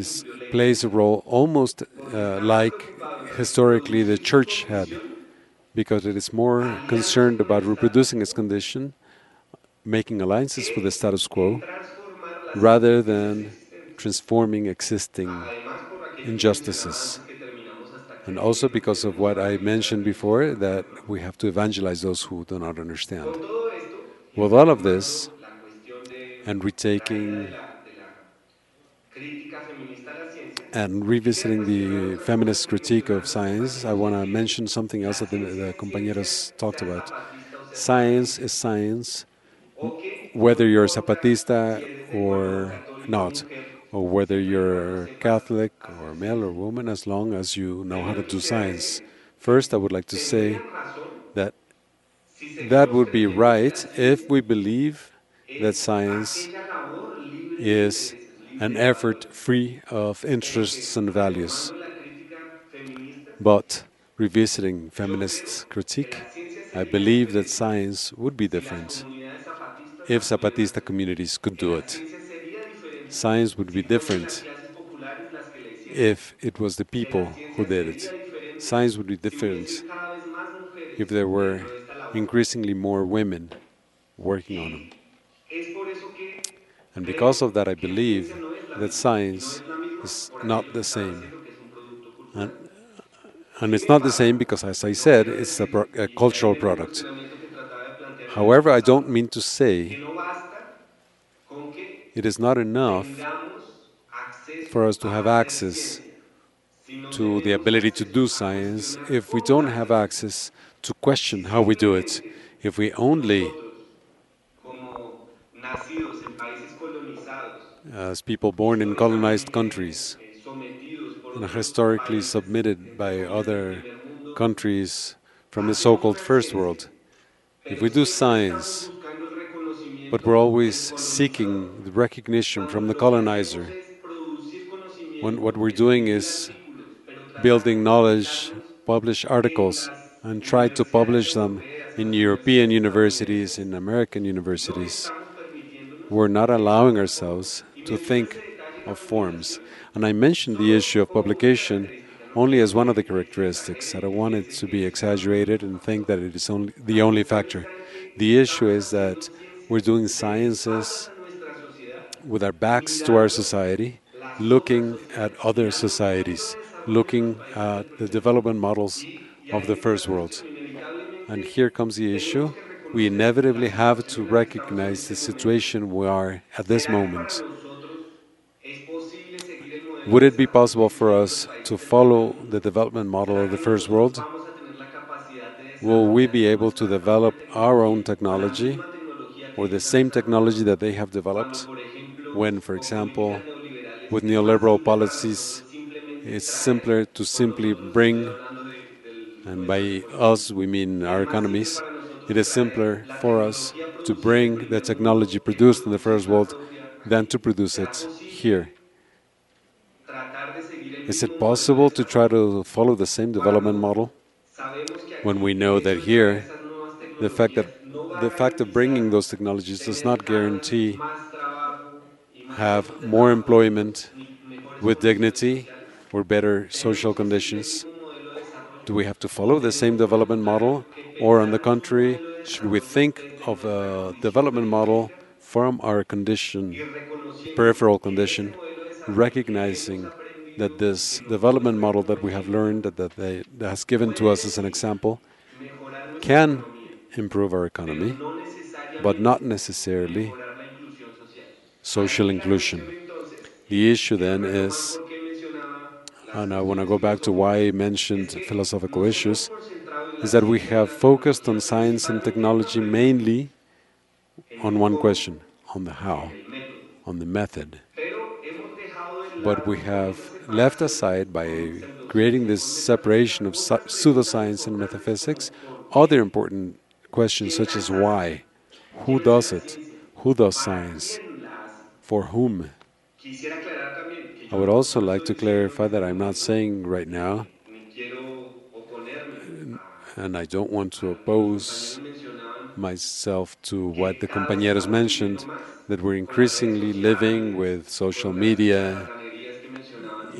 Speaker 1: plays a role almost uh,
Speaker 2: más
Speaker 1: like
Speaker 2: preocupado en la
Speaker 1: historically the
Speaker 2: reproducción y
Speaker 1: church had,
Speaker 2: condición,
Speaker 1: because it is more
Speaker 2: aliarse
Speaker 1: concerned
Speaker 2: con el
Speaker 1: about
Speaker 2: status
Speaker 1: reproducing its
Speaker 2: quo,
Speaker 1: condition, making alliances with the
Speaker 2: que
Speaker 1: status
Speaker 2: en
Speaker 1: quo,
Speaker 2: transformar las
Speaker 1: rather
Speaker 2: injusticias
Speaker 1: than
Speaker 2: existentes.
Speaker 1: transforming existing
Speaker 2: Además, por aquello que mencionaba
Speaker 1: injustices.
Speaker 2: antes, que terminamos hasta
Speaker 1: And
Speaker 2: que
Speaker 1: also
Speaker 2: nos
Speaker 1: because of
Speaker 2: volvemos
Speaker 1: what I
Speaker 2: evangelistas
Speaker 1: mentioned
Speaker 2: del
Speaker 1: before,
Speaker 2: sustrato,
Speaker 1: that
Speaker 2: ¿no?
Speaker 1: we have to evangelize those who do not understand.
Speaker 2: Con todo esto, y
Speaker 1: With all of
Speaker 2: retomando
Speaker 1: this,
Speaker 2: la cuestión de
Speaker 1: and
Speaker 2: traída de
Speaker 1: retaking
Speaker 2: la, de la crítica feminista a la ciencia,
Speaker 1: and
Speaker 2: quisiera
Speaker 1: revisiting
Speaker 2: cuestionar
Speaker 1: the
Speaker 2: otras cosas
Speaker 1: feminist
Speaker 2: que
Speaker 1: critique of
Speaker 2: mencionaban los
Speaker 1: science, I
Speaker 2: compañeros, y
Speaker 1: want
Speaker 2: es
Speaker 1: to
Speaker 2: que
Speaker 1: mention something else
Speaker 2: la
Speaker 1: that the,
Speaker 2: ciencia
Speaker 1: the
Speaker 2: es ciencia,
Speaker 1: compañeros talked
Speaker 2: sea
Speaker 1: about.
Speaker 2: zapatista o sea
Speaker 1: Science is
Speaker 2: ecologista,
Speaker 1: science,
Speaker 2: o que no
Speaker 1: whether you're
Speaker 2: importa
Speaker 1: Zapatista
Speaker 2: si eres de color,
Speaker 1: or
Speaker 2: católico o
Speaker 1: not,
Speaker 2: mujer,
Speaker 1: or whether
Speaker 2: siempre y cuando
Speaker 1: you're
Speaker 2: sepas
Speaker 1: Catholic or
Speaker 2: hacer
Speaker 1: male or
Speaker 2: ciencia.
Speaker 1: woman, as long as you know how to
Speaker 2: Primero
Speaker 1: do
Speaker 2: quisiera
Speaker 1: science.
Speaker 2: decir
Speaker 1: First, I
Speaker 2: que
Speaker 1: would like to say
Speaker 2: tendrían razón
Speaker 1: that
Speaker 2: si
Speaker 1: that
Speaker 2: seguimos
Speaker 1: would be
Speaker 2: creyendo que la
Speaker 1: right if
Speaker 2: ciencia
Speaker 1: we believe that
Speaker 2: es
Speaker 1: science
Speaker 2: aquella labor libre de
Speaker 1: is
Speaker 2: intereses, libre
Speaker 1: an
Speaker 2: de
Speaker 1: effort
Speaker 2: valores,
Speaker 1: free of
Speaker 2: en
Speaker 1: interests
Speaker 2: que,
Speaker 1: and values.
Speaker 2: retomando la crítica feminista,
Speaker 1: But revisiting
Speaker 2: yo creo
Speaker 1: feminists'
Speaker 2: que
Speaker 1: critique,
Speaker 2: la ciencia
Speaker 1: I
Speaker 2: sería
Speaker 1: believe that
Speaker 2: diferente
Speaker 1: science would be
Speaker 2: si las
Speaker 1: different
Speaker 2: comunidades zapatistas
Speaker 1: if
Speaker 2: la pudieran
Speaker 1: Zapatista
Speaker 2: hacer,
Speaker 1: communities could
Speaker 2: que
Speaker 1: do
Speaker 2: la
Speaker 1: it.
Speaker 2: ciencia sería diferente
Speaker 1: Science would be
Speaker 2: si fuesen las
Speaker 1: different
Speaker 2: clases populares las que la hicieran,
Speaker 1: if it was the
Speaker 2: que la
Speaker 1: people who
Speaker 2: ciencia
Speaker 1: did
Speaker 2: sería
Speaker 1: it.
Speaker 2: diferente
Speaker 1: Science would be
Speaker 2: si hubiesen
Speaker 1: different
Speaker 2: cada vez más
Speaker 1: if
Speaker 2: mujeres
Speaker 1: there were
Speaker 2: dentro de esta labor.
Speaker 1: increasingly more women working on them.
Speaker 2: Y es por eso que
Speaker 1: And because
Speaker 2: creo
Speaker 1: of that, I
Speaker 2: que la ciencia
Speaker 1: believe
Speaker 2: no es la
Speaker 1: that
Speaker 2: misma. Y no
Speaker 1: science
Speaker 2: es la misma
Speaker 1: is
Speaker 2: por
Speaker 1: not
Speaker 2: aquello que
Speaker 1: the
Speaker 2: estaba
Speaker 1: same.
Speaker 2: diciendo que es un producto
Speaker 1: And,
Speaker 2: cultural.
Speaker 1: and
Speaker 2: Sin
Speaker 1: it's not the same
Speaker 2: embargo,
Speaker 1: because, as I
Speaker 2: no
Speaker 1: said,
Speaker 2: quiero
Speaker 1: it's a,
Speaker 2: decir,
Speaker 1: pro- a
Speaker 2: y, y ahí
Speaker 1: cultural
Speaker 2: vengo al
Speaker 1: product.
Speaker 2: cuestionamiento que trataba de plantear el año
Speaker 1: However, I don't
Speaker 2: pasado,
Speaker 1: mean to
Speaker 2: que
Speaker 1: say
Speaker 2: no basta con que
Speaker 1: it is not enough
Speaker 2: tengamos acceso
Speaker 1: for us to have
Speaker 2: a hacer
Speaker 1: access
Speaker 2: ciencia, si no
Speaker 1: to the
Speaker 2: tenemos
Speaker 1: ability to do
Speaker 2: acceso a
Speaker 1: science
Speaker 2: cuestionar
Speaker 1: if we
Speaker 2: cómo
Speaker 1: don't
Speaker 2: la
Speaker 1: have
Speaker 2: hacemos.
Speaker 1: access to question
Speaker 2: Si
Speaker 1: how we do it.
Speaker 2: simplemente
Speaker 1: If we only,
Speaker 2: nosotros, como nacidos en países colonizados,
Speaker 1: as people born in colonized
Speaker 2: históricamente
Speaker 1: countries
Speaker 2: eh, sometidos por
Speaker 1: and are
Speaker 2: otros
Speaker 1: historically
Speaker 2: países,
Speaker 1: submitted
Speaker 2: entre
Speaker 1: by
Speaker 2: comillas, del
Speaker 1: other
Speaker 2: primer mundo,
Speaker 1: countries from the so
Speaker 2: hacemos
Speaker 1: called
Speaker 2: una
Speaker 1: first
Speaker 2: ciencia,
Speaker 1: world, if
Speaker 2: pero
Speaker 1: we do
Speaker 2: siempre estamos
Speaker 1: science,
Speaker 2: buscando el
Speaker 1: but we're
Speaker 2: reconocimiento
Speaker 1: always
Speaker 2: del colonizador,
Speaker 1: seeking the recognition
Speaker 2: cuando
Speaker 1: from the
Speaker 2: lo que hacemos
Speaker 1: colonizer,
Speaker 2: es producir
Speaker 1: when what
Speaker 2: conocimiento,
Speaker 1: we're doing
Speaker 2: escribir
Speaker 1: is
Speaker 2: artículos, pero tratar de
Speaker 1: building knowledge,
Speaker 2: publicarlos
Speaker 1: publish
Speaker 2: en
Speaker 1: articles,
Speaker 2: las
Speaker 1: and try to
Speaker 2: universidades
Speaker 1: publish them
Speaker 2: europeas, en
Speaker 1: in
Speaker 2: las
Speaker 1: European
Speaker 2: universidades
Speaker 1: universities,
Speaker 2: estadounidenses,
Speaker 1: in American
Speaker 2: no
Speaker 1: universities.
Speaker 2: estamos permitiéndonos
Speaker 1: We're not
Speaker 2: pensar
Speaker 1: allowing
Speaker 2: las formas.
Speaker 1: ourselves
Speaker 2: Y
Speaker 1: to
Speaker 2: menciono ese
Speaker 1: think
Speaker 2: detalle, la
Speaker 1: of forms.
Speaker 2: publicación,
Speaker 1: And I mentioned the issue
Speaker 2: solo
Speaker 1: of
Speaker 2: como una
Speaker 1: publication
Speaker 2: característica, no
Speaker 1: only
Speaker 2: quiero
Speaker 1: as one of the
Speaker 2: que, que, que
Speaker 1: characteristics. I
Speaker 2: exagere
Speaker 1: don't
Speaker 2: y
Speaker 1: want it
Speaker 2: piensen
Speaker 1: to
Speaker 2: que
Speaker 1: be
Speaker 2: ese sea el
Speaker 1: exaggerated
Speaker 2: único
Speaker 1: and think
Speaker 2: factor.
Speaker 1: that it is only the
Speaker 2: La
Speaker 1: only
Speaker 2: cuestión
Speaker 1: factor.
Speaker 2: está en que
Speaker 1: The issue
Speaker 2: estamos
Speaker 1: is
Speaker 2: haciendo
Speaker 1: that
Speaker 2: ciencia
Speaker 1: we're doing
Speaker 2: de espaldas
Speaker 1: sciences
Speaker 2: a nuestra sociedad,
Speaker 1: with our backs to our
Speaker 2: mirando
Speaker 1: society,
Speaker 2: las otras
Speaker 1: looking at
Speaker 2: sociedades,
Speaker 1: other
Speaker 2: mirando el modelo
Speaker 1: societies,
Speaker 2: de desarrollo de los
Speaker 1: looking
Speaker 2: países del
Speaker 1: at the
Speaker 2: primer mundo.
Speaker 1: development models
Speaker 2: Y, y
Speaker 1: of
Speaker 2: ahí
Speaker 1: the
Speaker 2: viene la
Speaker 1: first world.
Speaker 2: cuestión,
Speaker 1: And
Speaker 2: inevitablemente
Speaker 1: here comes the
Speaker 2: tenemos
Speaker 1: issue.
Speaker 2: que
Speaker 1: We
Speaker 2: reconocer la
Speaker 1: inevitably have
Speaker 2: situación
Speaker 1: to
Speaker 2: en la que estamos en
Speaker 1: recognize the
Speaker 2: este momento.
Speaker 1: situation we are at this
Speaker 2: ¿Será que para
Speaker 1: moment.
Speaker 2: nosotros es posible seguir el modelo
Speaker 1: Would
Speaker 2: de
Speaker 1: it be
Speaker 2: desarrollo
Speaker 1: possible
Speaker 2: que
Speaker 1: for
Speaker 2: siguen los
Speaker 1: us to
Speaker 2: países del primer
Speaker 1: follow
Speaker 2: mundo?
Speaker 1: the development model of
Speaker 2: ¿Será
Speaker 1: the
Speaker 2: que
Speaker 1: first
Speaker 2: nosotros
Speaker 1: world?
Speaker 2: vamos a tener la capacidad de
Speaker 1: Will we be
Speaker 2: desarrollar
Speaker 1: able to
Speaker 2: nuestra propia
Speaker 1: develop our
Speaker 2: tecnología
Speaker 1: own
Speaker 2: o la
Speaker 1: technology
Speaker 2: misma tecnología que
Speaker 1: or
Speaker 2: ellos
Speaker 1: the
Speaker 2: están
Speaker 1: same technology
Speaker 2: desarrollando?
Speaker 1: that they have
Speaker 2: Cuando,
Speaker 1: developed
Speaker 2: por ejemplo,
Speaker 1: when, for
Speaker 2: con políticas
Speaker 1: example,
Speaker 2: neoliberales
Speaker 1: with
Speaker 2: es más
Speaker 1: neoliberal
Speaker 2: simple para
Speaker 1: policies,
Speaker 2: nosotros simplemente
Speaker 1: it's
Speaker 2: traer,
Speaker 1: simpler to
Speaker 2: con
Speaker 1: simply
Speaker 2: nosotros estoy
Speaker 1: bring,
Speaker 2: hablando de, de
Speaker 1: and
Speaker 2: nuestras
Speaker 1: by
Speaker 2: economías,
Speaker 1: us we mean
Speaker 2: es
Speaker 1: our
Speaker 2: más simple
Speaker 1: economies,
Speaker 2: para
Speaker 1: it
Speaker 2: nosotros
Speaker 1: is
Speaker 2: traer
Speaker 1: simpler
Speaker 2: la
Speaker 1: for us
Speaker 2: tecnología
Speaker 1: to
Speaker 2: producida en
Speaker 1: bring the
Speaker 2: primer
Speaker 1: technology
Speaker 2: mundo e
Speaker 1: produced in the first
Speaker 2: introducirla
Speaker 1: world
Speaker 2: propia
Speaker 1: than to
Speaker 2: aquí.
Speaker 1: produce
Speaker 2: ¿Será
Speaker 1: it here.
Speaker 2: posible tratar de seguir el
Speaker 1: Is
Speaker 2: mismo
Speaker 1: it
Speaker 2: modelo de
Speaker 1: possible to try
Speaker 2: desarrollo
Speaker 1: to follow the same development
Speaker 2: cuando
Speaker 1: model
Speaker 2: sabemos que
Speaker 1: when we
Speaker 2: aquí el
Speaker 1: know
Speaker 2: hecho
Speaker 1: that
Speaker 2: de traer
Speaker 1: here
Speaker 2: esas nuevas
Speaker 1: the fact that
Speaker 2: tecnologías no va
Speaker 1: the
Speaker 2: a
Speaker 1: fact of bringing
Speaker 2: garantizar
Speaker 1: those technologies does not
Speaker 2: tener cada vez
Speaker 1: guarantee
Speaker 2: más trabajo y más
Speaker 1: have
Speaker 2: puestos de
Speaker 1: more
Speaker 2: trabajo ni,
Speaker 1: employment
Speaker 2: ni mejores
Speaker 1: with
Speaker 2: condiciones
Speaker 1: dignity
Speaker 2: sociales?
Speaker 1: or better
Speaker 2: ¿Tenemos
Speaker 1: social
Speaker 2: que seguir el
Speaker 1: conditions?
Speaker 2: mismo modelo de desarrollo
Speaker 1: Do we have to
Speaker 2: o
Speaker 1: follow the same
Speaker 2: tenemos por el
Speaker 1: development
Speaker 2: contrario
Speaker 1: model,
Speaker 2: que
Speaker 1: or on the
Speaker 2: pensarnos un
Speaker 1: contrary,
Speaker 2: modelo de
Speaker 1: should we
Speaker 2: desarrollo
Speaker 1: think
Speaker 2: desde
Speaker 1: of
Speaker 2: nuestra
Speaker 1: a
Speaker 2: condición
Speaker 1: development model
Speaker 2: periférica
Speaker 1: from our
Speaker 2: y
Speaker 1: condition,
Speaker 2: reconociendo
Speaker 1: peripheral
Speaker 2: que ese
Speaker 1: condition,
Speaker 2: modelo de desarrollo que hemos
Speaker 1: recognizing that
Speaker 2: aprendido,
Speaker 1: this
Speaker 2: que nos
Speaker 1: development
Speaker 2: muestra
Speaker 1: model
Speaker 2: como
Speaker 1: that we have
Speaker 2: ejemplo,
Speaker 1: learned, that, that, they, that has given to us
Speaker 2: puede
Speaker 1: as an
Speaker 2: sí
Speaker 1: example,
Speaker 2: mejorar nuestra
Speaker 1: can
Speaker 2: economía,
Speaker 1: improve our
Speaker 2: pero
Speaker 1: economy,
Speaker 2: no
Speaker 1: but not
Speaker 2: necesariamente
Speaker 1: necessarily
Speaker 2: mejorar la inclusión social.
Speaker 1: social
Speaker 2: Aquí la cuestión
Speaker 1: inclusion.
Speaker 2: entonces,
Speaker 1: The
Speaker 2: y
Speaker 1: issue
Speaker 2: quiero
Speaker 1: then
Speaker 2: retomar
Speaker 1: is,
Speaker 2: por qué mencionaba las
Speaker 1: and I want to
Speaker 2: cuestiones
Speaker 1: go back to why I
Speaker 2: filosóficas, es
Speaker 1: mentioned
Speaker 2: que
Speaker 1: philosophical
Speaker 2: nos hemos
Speaker 1: issues,
Speaker 2: concentrado en
Speaker 1: is
Speaker 2: la
Speaker 1: that we
Speaker 2: ciencia y
Speaker 1: have
Speaker 2: la
Speaker 1: focused on
Speaker 2: tecnología
Speaker 1: science and
Speaker 2: principalmente en una
Speaker 1: technology
Speaker 2: pregunta,
Speaker 1: mainly
Speaker 2: en
Speaker 1: on
Speaker 2: el
Speaker 1: one
Speaker 2: cómo,
Speaker 1: question, on the
Speaker 2: en
Speaker 1: how,
Speaker 2: el método.
Speaker 1: on the method.
Speaker 2: Pero hemos dejado de
Speaker 1: But we
Speaker 2: lado con esa
Speaker 1: have left
Speaker 2: separación
Speaker 1: aside,
Speaker 2: con
Speaker 1: by creating
Speaker 2: pseudociencia y
Speaker 1: this
Speaker 2: con metafísica
Speaker 1: separation of
Speaker 2: otras preguntas
Speaker 1: pseudoscience and
Speaker 2: importantes
Speaker 1: metaphysics,
Speaker 2: como ¿por
Speaker 1: other
Speaker 2: qué?
Speaker 1: important questions
Speaker 2: ¿Quién
Speaker 1: such
Speaker 2: las
Speaker 1: as
Speaker 2: hace?
Speaker 1: why, who
Speaker 2: ¿Quién hace
Speaker 1: does
Speaker 2: la
Speaker 1: it,
Speaker 2: ciencia?
Speaker 1: who does
Speaker 2: ¿Para
Speaker 1: science,
Speaker 2: quién la hace?
Speaker 1: for whom.
Speaker 2: Quisiera aclarar también que
Speaker 1: I
Speaker 2: yo
Speaker 1: would
Speaker 2: no,
Speaker 1: also
Speaker 2: no
Speaker 1: like
Speaker 2: estoy
Speaker 1: to
Speaker 2: diciendo en
Speaker 1: clarify that
Speaker 2: este
Speaker 1: I'm not
Speaker 2: momento
Speaker 1: saying right now,
Speaker 2: ni, ni quiero oponerme a,
Speaker 1: and I don't want
Speaker 2: a
Speaker 1: to
Speaker 2: lo que los compañeros
Speaker 1: oppose
Speaker 2: mencionaban,
Speaker 1: myself to what
Speaker 2: que
Speaker 1: the
Speaker 2: cada vez
Speaker 1: compañeros
Speaker 2: estamos viviendo
Speaker 1: mentioned,
Speaker 2: más
Speaker 1: that we're
Speaker 2: con las redes
Speaker 1: increasingly living
Speaker 2: sociales,
Speaker 1: with social
Speaker 2: con las
Speaker 1: media,
Speaker 2: charlatanerías que mencionaban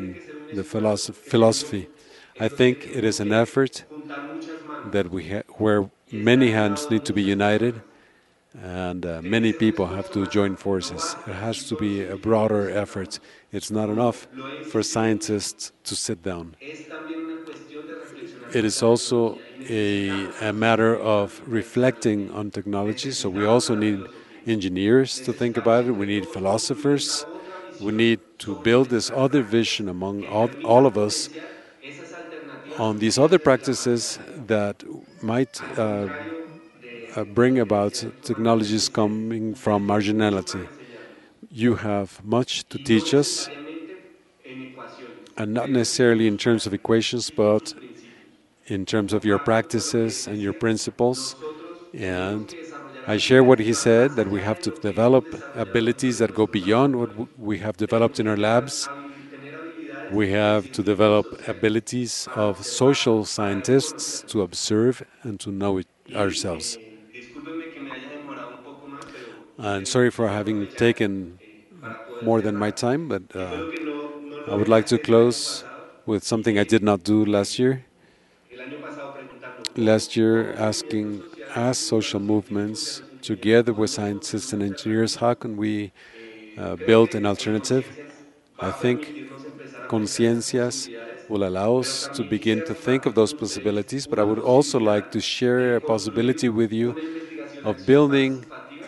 Speaker 2: tiene
Speaker 1: in
Speaker 2: que ser un
Speaker 1: the
Speaker 2: espacio
Speaker 1: philosoph-
Speaker 2: que sea muy
Speaker 1: philosophy. I
Speaker 2: Esto
Speaker 1: think
Speaker 2: tiene
Speaker 1: it is
Speaker 2: como
Speaker 1: an
Speaker 2: que
Speaker 1: effort
Speaker 2: juntar muchas manos
Speaker 1: that we ha- where
Speaker 2: y estar
Speaker 1: many
Speaker 2: alineado
Speaker 1: hands
Speaker 2: de
Speaker 1: need to be
Speaker 2: muchas
Speaker 1: united
Speaker 2: personas.
Speaker 1: and uh,
Speaker 2: Debe
Speaker 1: many
Speaker 2: ser un
Speaker 1: people have
Speaker 2: esfuerzo
Speaker 1: to join
Speaker 2: masivo. No
Speaker 1: forces. It
Speaker 2: basta, y
Speaker 1: has to
Speaker 2: solo
Speaker 1: be a
Speaker 2: significa
Speaker 1: broader
Speaker 2: concentrarnos,
Speaker 1: effort. It's not enough
Speaker 2: como lo he
Speaker 1: for
Speaker 2: insistido mucho.
Speaker 1: scientists to sit down.
Speaker 2: Es también una cuestión de reflexionar
Speaker 1: It
Speaker 2: sobre
Speaker 1: is
Speaker 2: la
Speaker 1: also
Speaker 2: tecnología y
Speaker 1: a,
Speaker 2: necesitamos a
Speaker 1: a
Speaker 2: los
Speaker 1: matter
Speaker 2: ingenieros
Speaker 1: of
Speaker 2: pensando en
Speaker 1: reflecting
Speaker 2: ello.
Speaker 1: on technology. So we
Speaker 2: Necesitamos a
Speaker 1: also
Speaker 2: la
Speaker 1: need
Speaker 2: filosofía.
Speaker 1: engineers to think
Speaker 2: Necesitamos
Speaker 1: about it. We
Speaker 2: entre
Speaker 1: need
Speaker 2: todos construir
Speaker 1: philosophers.
Speaker 2: esta otra
Speaker 1: We
Speaker 2: visión
Speaker 1: need to
Speaker 2: sobre
Speaker 1: build this
Speaker 2: nuestras
Speaker 1: other
Speaker 2: prácticas
Speaker 1: vision among
Speaker 2: que
Speaker 1: all, all
Speaker 2: permitan
Speaker 1: of us
Speaker 2: potenciar esas alternativas
Speaker 1: on
Speaker 2: que
Speaker 1: these
Speaker 2: podrían
Speaker 1: other
Speaker 2: ser la
Speaker 1: practices
Speaker 2: panacea.
Speaker 1: that might
Speaker 2: Al
Speaker 1: uh,
Speaker 2: contrario
Speaker 1: uh,
Speaker 2: de, de
Speaker 1: bring
Speaker 2: lo que
Speaker 1: about
Speaker 2: decía Víctor Manuel,
Speaker 1: technologies
Speaker 2: usted,
Speaker 1: coming
Speaker 2: usted
Speaker 1: from
Speaker 2: tiene mucho para
Speaker 1: marginality.
Speaker 2: enseñarnos.
Speaker 1: You have much to
Speaker 2: Y no
Speaker 1: teach us,
Speaker 2: necesariamente en ecuaciones,
Speaker 1: and not
Speaker 2: pero sí
Speaker 1: necessarily
Speaker 2: con
Speaker 1: in
Speaker 2: sus
Speaker 1: terms of
Speaker 2: prácticas
Speaker 1: equations,
Speaker 2: y con sus
Speaker 1: but
Speaker 2: principios.
Speaker 1: in terms of your
Speaker 2: Comparto todo lo que
Speaker 1: practices
Speaker 2: dice
Speaker 1: and your
Speaker 2: Sergio.
Speaker 1: principles.
Speaker 2: Nosotros tenemos
Speaker 1: And
Speaker 2: que desarrollar
Speaker 1: I share what he
Speaker 2: habilidades que van
Speaker 1: said,
Speaker 2: más
Speaker 1: that we
Speaker 2: allá
Speaker 1: have
Speaker 2: de
Speaker 1: to
Speaker 2: lo que hemos
Speaker 1: develop
Speaker 2: desarrollado
Speaker 1: abilities
Speaker 2: dentro de
Speaker 1: that go
Speaker 2: nuestros
Speaker 1: beyond what
Speaker 2: laboratorios.
Speaker 1: w- we have developed
Speaker 2: Tenemos
Speaker 1: in
Speaker 2: que
Speaker 1: our
Speaker 2: tener,
Speaker 1: labs.
Speaker 2: habil- tener habilidades
Speaker 1: We
Speaker 2: de
Speaker 1: have to
Speaker 2: científicos
Speaker 1: develop
Speaker 2: sociales
Speaker 1: abilities
Speaker 2: para
Speaker 1: of social
Speaker 2: observarnos, para
Speaker 1: scientists to
Speaker 2: reconocernos.
Speaker 1: observe and to know it
Speaker 2: Y
Speaker 1: ourselves.
Speaker 2: eh, discúlpenme que me haya demorado un poco más, pero
Speaker 1: And
Speaker 2: quise,
Speaker 1: sorry for
Speaker 2: quise
Speaker 1: having
Speaker 2: aprovechar
Speaker 1: taken
Speaker 2: eh, para poder
Speaker 1: more than my
Speaker 2: cerrar.
Speaker 1: time, but uh,
Speaker 2: Espero que no, no
Speaker 1: I
Speaker 2: lo
Speaker 1: would like to
Speaker 2: dejé el año
Speaker 1: close
Speaker 2: pasado
Speaker 1: with
Speaker 2: y
Speaker 1: something I did
Speaker 2: que
Speaker 1: not do last
Speaker 2: eh,
Speaker 1: year.
Speaker 2: el año pasado preguntando
Speaker 1: Last
Speaker 2: cómo,
Speaker 1: year,
Speaker 2: cómo movimientos
Speaker 1: asking
Speaker 2: sociales
Speaker 1: as
Speaker 2: junto a
Speaker 1: social
Speaker 2: los científicos y a
Speaker 1: movements,
Speaker 2: los ingenieros
Speaker 1: together with
Speaker 2: podemos construir
Speaker 1: scientists
Speaker 2: una
Speaker 1: and engineers,
Speaker 2: alternativa.
Speaker 1: how can we
Speaker 2: Eh,
Speaker 1: uh,
Speaker 2: creo
Speaker 1: build an
Speaker 2: que el
Speaker 1: alternative?
Speaker 2: conciencias va
Speaker 1: I
Speaker 2: a
Speaker 1: think
Speaker 2: permitirnos empezar a pensar esas
Speaker 1: conciencias
Speaker 2: posibilidades,
Speaker 1: will allow
Speaker 2: pero
Speaker 1: us to
Speaker 2: también
Speaker 1: begin to
Speaker 2: quisiera
Speaker 1: think of
Speaker 2: compartir
Speaker 1: those
Speaker 2: con ustedes
Speaker 1: possibilities, but I
Speaker 2: una
Speaker 1: would also like
Speaker 2: posibilidad
Speaker 1: to share
Speaker 2: de
Speaker 1: a possibility
Speaker 2: construir
Speaker 1: with you
Speaker 2: una investigación de
Speaker 1: of
Speaker 2: acción
Speaker 1: building
Speaker 2: participativa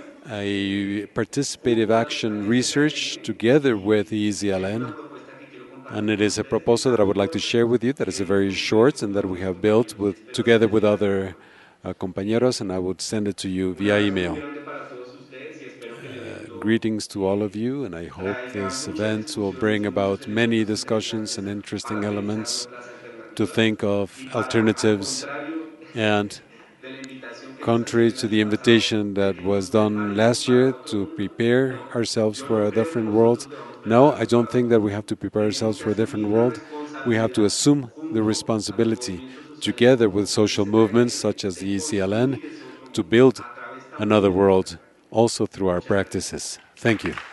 Speaker 1: a
Speaker 2: eh,
Speaker 1: participative
Speaker 2: junto a los
Speaker 1: action
Speaker 2: países de
Speaker 1: research
Speaker 2: A L N
Speaker 1: together with
Speaker 2: y,
Speaker 1: the
Speaker 2: y es una
Speaker 1: E Z L N.
Speaker 2: propuesta que quiero
Speaker 1: And
Speaker 2: compartir
Speaker 1: it
Speaker 2: con
Speaker 1: is a
Speaker 2: ustedes
Speaker 1: proposal that I would
Speaker 2: pensando
Speaker 1: like to
Speaker 2: con,
Speaker 1: share with you that is a
Speaker 2: eh,
Speaker 1: very
Speaker 2: con ustedes
Speaker 1: short
Speaker 2: y con
Speaker 1: and that
Speaker 2: todos
Speaker 1: we
Speaker 2: mis
Speaker 1: have built
Speaker 2: compañeros.
Speaker 1: with
Speaker 2: Espero que
Speaker 1: together
Speaker 2: les
Speaker 1: with
Speaker 2: sirva de
Speaker 1: other
Speaker 2: apoyo.
Speaker 1: uh, compañeros, and I would send it to you
Speaker 2: Un
Speaker 1: via
Speaker 2: abrazo muy
Speaker 1: email.
Speaker 2: grande para todos ustedes y espero que el
Speaker 1: Uh,
Speaker 2: evento
Speaker 1: greetings to all of
Speaker 2: eh,
Speaker 1: you, and I hope
Speaker 2: traiga
Speaker 1: this
Speaker 2: muchas
Speaker 1: event will
Speaker 2: discusiones
Speaker 1: bring
Speaker 2: y muchos
Speaker 1: about many
Speaker 2: elementos
Speaker 1: discussions and
Speaker 2: interesantes
Speaker 1: interesting
Speaker 2: para
Speaker 1: elements
Speaker 2: pensarnos las
Speaker 1: to
Speaker 2: alternativas
Speaker 1: think of
Speaker 2: y para, al
Speaker 1: alternatives.
Speaker 2: contrario
Speaker 1: And
Speaker 2: de la invitación que nos
Speaker 1: contrary
Speaker 2: hacían el
Speaker 1: to the
Speaker 2: año pasado,
Speaker 1: invitation
Speaker 2: de
Speaker 1: that
Speaker 2: que nos
Speaker 1: was done
Speaker 2: preparemos
Speaker 1: last
Speaker 2: para
Speaker 1: year
Speaker 2: otro
Speaker 1: to
Speaker 2: mundo,
Speaker 1: prepare
Speaker 2: no,
Speaker 1: ourselves
Speaker 2: yo
Speaker 1: for
Speaker 2: no
Speaker 1: a
Speaker 2: creo que
Speaker 1: different world,
Speaker 2: nosotros debamos
Speaker 1: no,
Speaker 2: prepararnos
Speaker 1: I don't
Speaker 2: para
Speaker 1: think
Speaker 2: otro
Speaker 1: that we
Speaker 2: mundo.
Speaker 1: have to prepare
Speaker 2: Tenemos
Speaker 1: ourselves
Speaker 2: que
Speaker 1: for a different
Speaker 2: asumir la
Speaker 1: world. We have to
Speaker 2: responsabilidad
Speaker 1: assume the
Speaker 2: junto a los
Speaker 1: responsibility
Speaker 2: movimientos sociales
Speaker 1: together with
Speaker 2: como, como
Speaker 1: social
Speaker 2: dice la
Speaker 1: movements
Speaker 2: E L N,
Speaker 1: such as
Speaker 2: de
Speaker 1: the E Z L N
Speaker 2: construir ese otro
Speaker 1: to
Speaker 2: mundo
Speaker 1: build
Speaker 2: a través también
Speaker 1: another
Speaker 2: de nuestras
Speaker 1: world
Speaker 2: prácticas.
Speaker 1: also through our
Speaker 2: Muchas gracias.
Speaker 1: practices. Thank you.